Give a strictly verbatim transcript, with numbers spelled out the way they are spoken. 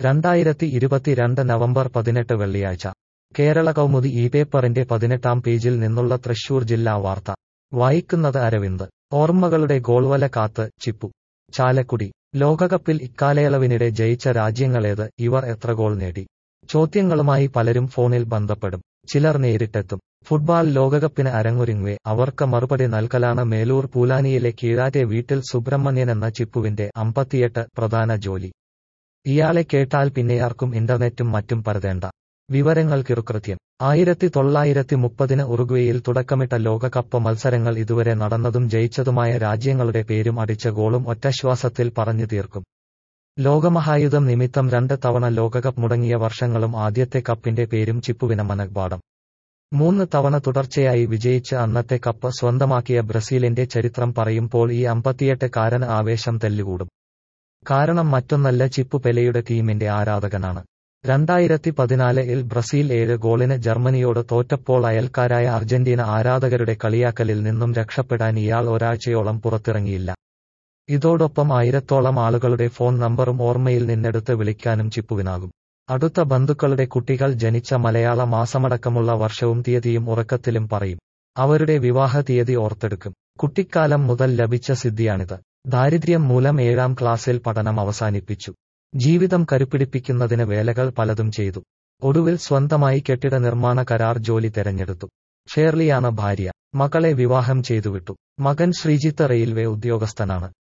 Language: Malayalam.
രണ്ടായിരത്തി ഇരുപത്തിരണ്ട് നവംബർ പതിനെട്ട് വെള്ളിയാഴ്ച കേരള കൗമുദി ഈ പേപ്പറിന്റെ പതിനെട്ടാം പേജിൽ നിന്നുള്ള തൃശൂർ ജില്ലാ വാർത്ത വായിക്കുന്നത് അരവിന്ദ്. ഓർമ്മകളുടെ ഗോൾവല കാത്ത് ചിപ്പു. ചാലക്കുടി. ലോകകപ്പിൽ ഇക്കാലയളവിനിടെ ജയിച്ച രാജ്യങ്ങളേത്, ഇവർ എത്ര ഗോൾ നേടി? ചോദ്യങ്ങളുമായി പലരും ഫോണിൽ ബന്ധപ്പെടും. ചിലർ നേരിട്ടെത്തും. ഫുട്ബാൾ ലോകകപ്പിന് അരങ്ങൊരുങ്ങവേ അവർക്ക് മറുപടി നൽകലാണ് മേലൂർ പൂലാനിയിലെ കീഴാറ്റെ വീട്ടിൽ സുബ്രഹ്മണ്യനെന്ന ചിപ്പുവിന്റെ അമ്പത്തിയെട്ട് പ്രധാന ജോലി. ഇയാളെ കേട്ടാൽ പിന്നെയാർക്കും ഇന്റർനെറ്റും മറ്റും പരതേണ്ട. വിവരങ്ങൾ കിറുകൃത്യം. ആയിരത്തി തൊള്ളായിരത്തി മുപ്പതിന് ഉറുഗ്വേയിൽ തുടക്കമിട്ട ലോകകപ്പ് മത്സരങ്ങൾ ഇതുവരെ നടന്നതും ജയിച്ചതുമായ രാജ്യങ്ങളുടെ പേരും അടിച്ച ഗോളും ഒറ്റശ്വാസത്തിൽ പറഞ്ഞു തീർക്കും. ലോകമഹായുദ്ധം നിമിത്തം രണ്ട് തവണ ലോകകപ്പ് മുടങ്ങിയ വർഷങ്ങളും ആദ്യത്തെ കപ്പിന്റെ പേരും ചിപ്പുവിന് മനഃപാഠം. മൂന്ന് തവണ തുടർച്ചയായി വിജയിച്ച് അന്നത്തെ കപ്പ് സ്വന്തമാക്കിയ ബ്രസീലിന്റെ ചരിത്രം പറയുമ്പോൾ ഈ അമ്പത്തിയെട്ട് കാരന് ആവേശം തെല്ലുകൂടും. കാരണം മറ്റൊന്നല്ല, ചിപ്പു പെലെയുടെ ടീമിന്റെ ആരാധകനാണ്. രണ്ടായിരത്തി പതിനാലിൽ ബ്രസീൽ ഏഴ് ഗോളിന് ജർമ്മനിയോട് തോറ്റപ്പോൾ അയൽക്കാരായ അർജന്റീന ആരാധകരുടെ കളിയാക്കലിൽ നിന്നും രക്ഷപ്പെടാൻ ഇയാൾ ഒരാഴ്ചയോളം പുറത്തിറങ്ങിയില്ല. ഇതോടൊപ്പം ആയിരത്തോളം ആളുകളുടെ ഫോൺ നമ്പറും ഓർമ്മയിൽ നിന്നെടുത്ത് വിളിക്കാനും ചിപ്പുവിനാകും. അടുത്ത ബന്ധുക്കളുടെ കുട്ടികൾ ജനിച്ച മലയാള മാസമടക്കമുള്ള വർഷവും തീയതിയും ഉറക്കത്തിലും പറയും. അവരുടെ വിവാഹ തീയതി ഓർത്തെടുക്കും. കുട്ടിക്കാലം മുതൽ ലഭിച്ച സിദ്ധിയാണിത്. ദാരിദ്ര്യം മൂലം ഏഴാം ക്ലാസ്സിൽ പഠനം അവസാനിപ്പിച്ചു. ജീവിതം കരുപിടിപ്പിക്കുന്നതിന് വേലകൾ പലതും ചെയ്തു. ഒടുവിൽ സ്വന്തമായി കെട്ടിട നിർമ്മാണ കരാർ ജോലി തെരഞ്ഞെടുത്തു. ഷേർലിയാണ് ഭാര്യ. മകളെ വിവാഹം ചെയ്തുവിട്ടു. മകൻ ശ്രീജിത്ത് റെയിൽവേ ഉദ്യോഗസ്ഥനാണ്.